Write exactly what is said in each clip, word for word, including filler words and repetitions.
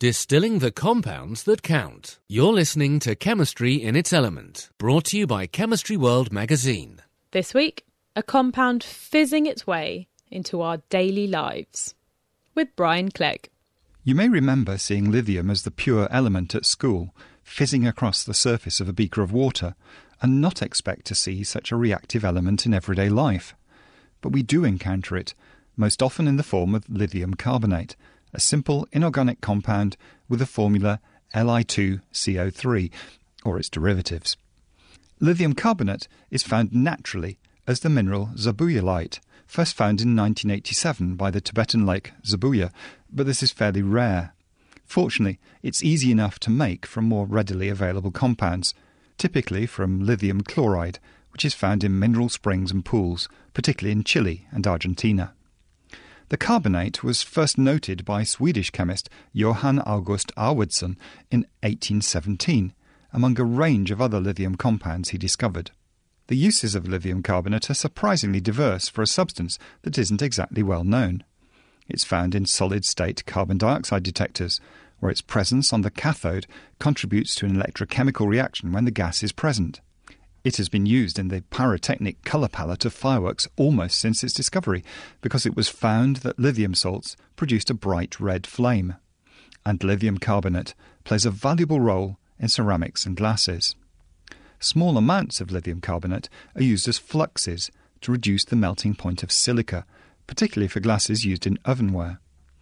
Distilling the compounds that count. You're listening to Chemistry in its Element, brought to you by Chemistry World magazine. This week, a compound fizzing its way into our daily lives. With Brian Clegg. You may remember seeing lithium as the pure element at school, fizzing across the surface of a beaker of water, and not expect to see such a reactive element in everyday life. But we do encounter it, most often in the form of lithium carbonate, a simple inorganic compound with the formula L i two C O three, or its derivatives. Lithium carbonate is found naturally as the mineral zabuyelite, first found in nineteen eighty-seven by the Tibetan lake Zabuya, but this is fairly rare. Fortunately, it's easy enough to make from more readily available compounds, typically from lithium chloride, which is found in mineral springs and pools, particularly in Chile and Argentina. The carbonate was first noted by Swedish chemist Johan August Arwidsson in eighteen seventeen, among a range of other lithium compounds he discovered. The uses of lithium carbonate are surprisingly diverse for a substance that isn't exactly well known. It's found in solid-state carbon dioxide detectors, where its presence on the cathode contributes to an electrochemical reaction when the gas is present. It has been used in the pyrotechnic colour palette of fireworks almost since its discovery, because it was found that lithium salts produced a bright red flame. And lithium carbonate plays a valuable role in ceramics and glasses. Small amounts of lithium carbonate are used as fluxes to reduce the melting point of silica, particularly for glasses used in ovenware.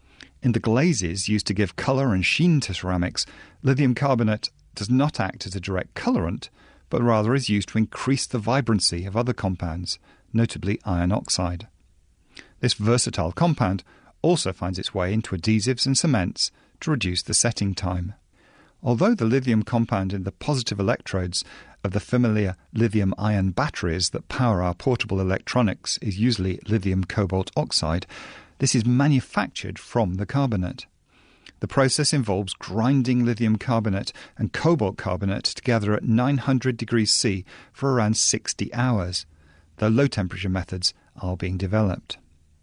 In the glazes used to give colour and sheen to ceramics, lithium carbonate does not act as a direct colorant, but rather is used to increase the vibrancy of other compounds, notably iron oxide. This versatile compound also finds its way into adhesives and cements to reduce the setting time. Although the lithium compound in the positive electrodes of the familiar lithium-ion batteries that power our portable electronics is usually lithium cobalt oxide, this is manufactured from the carbonate. The process involves grinding lithium carbonate and cobalt carbonate together at nine hundred degrees C for around sixty hours, though low-temperature methods are being developed.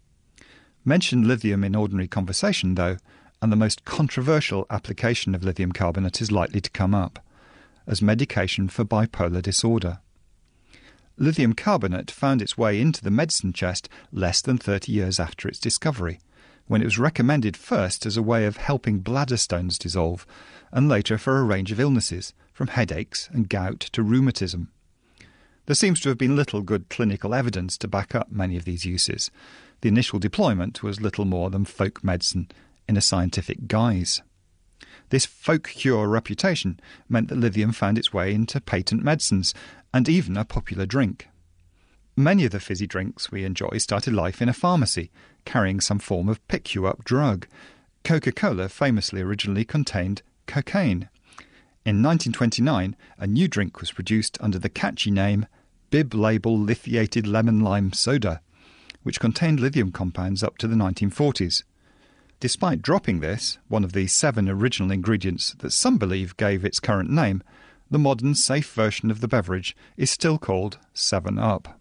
Mention lithium in ordinary conversation, though, and the most controversial application of lithium carbonate is likely to come up, as medication for bipolar disorder. Lithium carbonate found its way into the medicine chest less than thirty years after its discovery, when it was recommended first as a way of helping bladder stones dissolve, and later for a range of illnesses, from headaches and gout to rheumatism. There seems to have been little good clinical evidence to back up many of these uses. The initial deployment was little more than folk medicine in a scientific guise. This folk cure reputation meant that lithium found its way into patent medicines, and even a popular drink. Many of the fizzy drinks we enjoy started life in a pharmacy, carrying some form of pick-you-up drug. Coca-Cola famously originally contained cocaine. In nineteen twenty-nine, a new drink was produced under the catchy name Bib Label Lithiated Lemon Lime Soda, which contained lithium compounds up to the nineteen forties. Despite dropping this, one of the seven original ingredients that some believe gave its current name, the modern safe version of the beverage is still called seven up.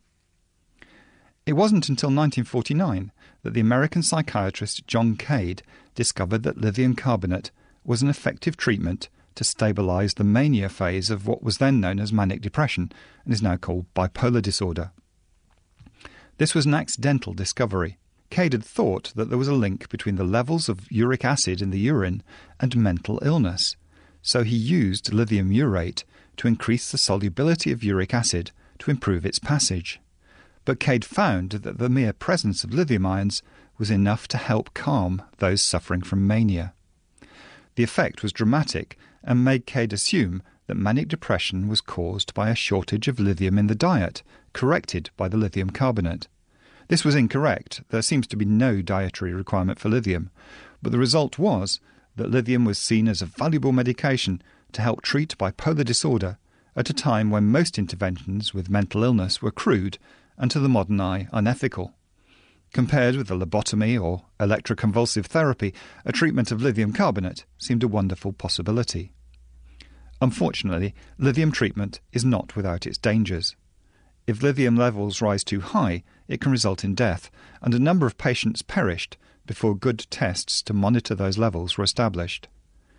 It wasn't until nineteen forty-nine that the American psychiatrist John Cade discovered that lithium carbonate was an effective treatment to stabilise the mania phase of what was then known as manic depression and is now called bipolar disorder. This was an accidental discovery. Cade had thought that there was a link between the levels of uric acid in the urine and mental illness, so he used lithium urate to increase the solubility of uric acid to improve its passage. But Cade found that the mere presence of lithium ions was enough to help calm those suffering from mania. The effect was dramatic and made Cade assume that manic depression was caused by a shortage of lithium in the diet, corrected by the lithium carbonate. This was incorrect. There seems to be no dietary requirement for lithium, but the result was that lithium was seen as a valuable medication to help treat bipolar disorder at a time when most interventions with mental illness were crude and to the modern eye unethical. Compared with the lobotomy or electroconvulsive therapy, a treatment of lithium carbonate seemed a wonderful possibility. Unfortunately, lithium treatment is not without its dangers. If lithium levels rise too high, it can result in death, and a number of patients perished before good tests to monitor those levels were established.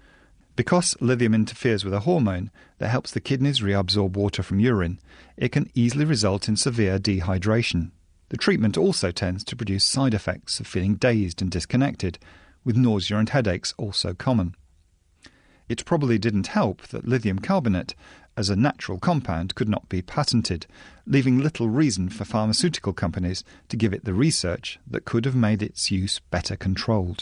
Because lithium interferes with a hormone that helps the kidneys reabsorb water from urine, it can easily result in severe dehydration. The treatment also tends to produce side effects of feeling dazed and disconnected, with nausea and headaches also common. It probably didn't help that lithium carbonate, as a natural compound, could not be patented, leaving little reason for pharmaceutical companies to give it the research that could have made its use better controlled.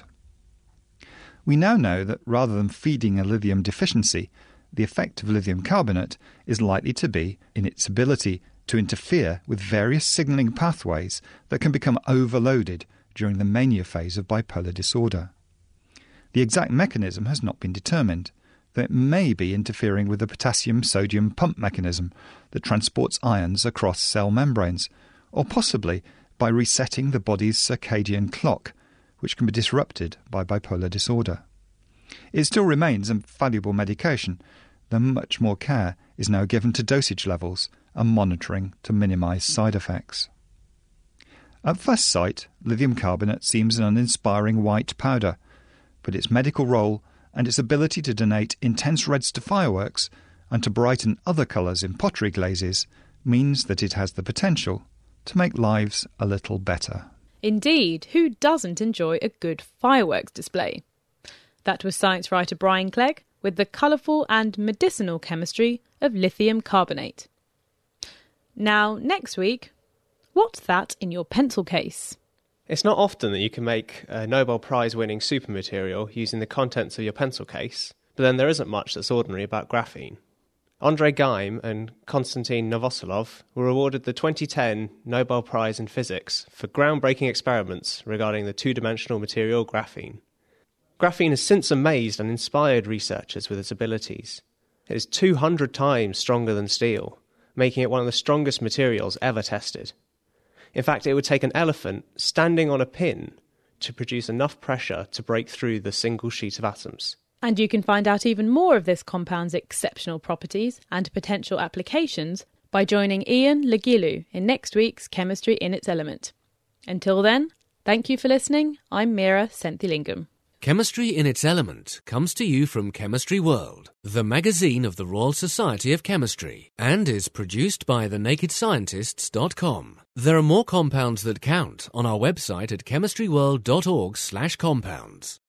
We now know that rather than feeding a lithium deficiency, the effect of lithium carbonate is likely to be in its ability to interfere with various signalling pathways that can become overloaded during the mania phase of bipolar disorder. The exact mechanism has not been determined, though it may be interfering with the potassium-sodium pump mechanism that transports ions across cell membranes, or possibly by resetting the body's circadian clock, which can be disrupted by bipolar disorder. It still remains a valuable medication, though much more care is now given to dosage levels and monitoring to minimise side effects. At first sight, lithium carbonate seems an uninspiring white powder, but its medical role and its ability to donate intense reds to fireworks and to brighten other colours in pottery glazes means that it has the potential to make lives a little better. Indeed, who doesn't enjoy a good fireworks display? That was science writer Brian Clegg with the colourful and medicinal chemistry of lithium carbonate. Now, next week, what's that in your pencil case? It's not often that you can make a Nobel Prize-winning supermaterial using the contents of your pencil case, but then there isn't much that's ordinary about graphene. Andrei Geim and Konstantin Novoselov were awarded the twenty ten Nobel Prize in Physics for groundbreaking experiments regarding the two-dimensional material graphene. Graphene has since amazed and inspired researchers with its abilities. It is two hundred times stronger than steel, making it one of the strongest materials ever tested. In fact, it would take an elephant standing on a pin to produce enough pressure to break through the single sheet of atoms. And you can find out even more of this compound's exceptional properties and potential applications by joining Ian Legilu in next week's Chemistry in its Element. Until then, thank you for listening. I'm Mira Senthilingam. Chemistry in its Element comes to you from Chemistry World, the magazine of the Royal Society of Chemistry, and is produced by the naked scientists dot com. There are more compounds that count on our website at chemistry world dot org slash compounds.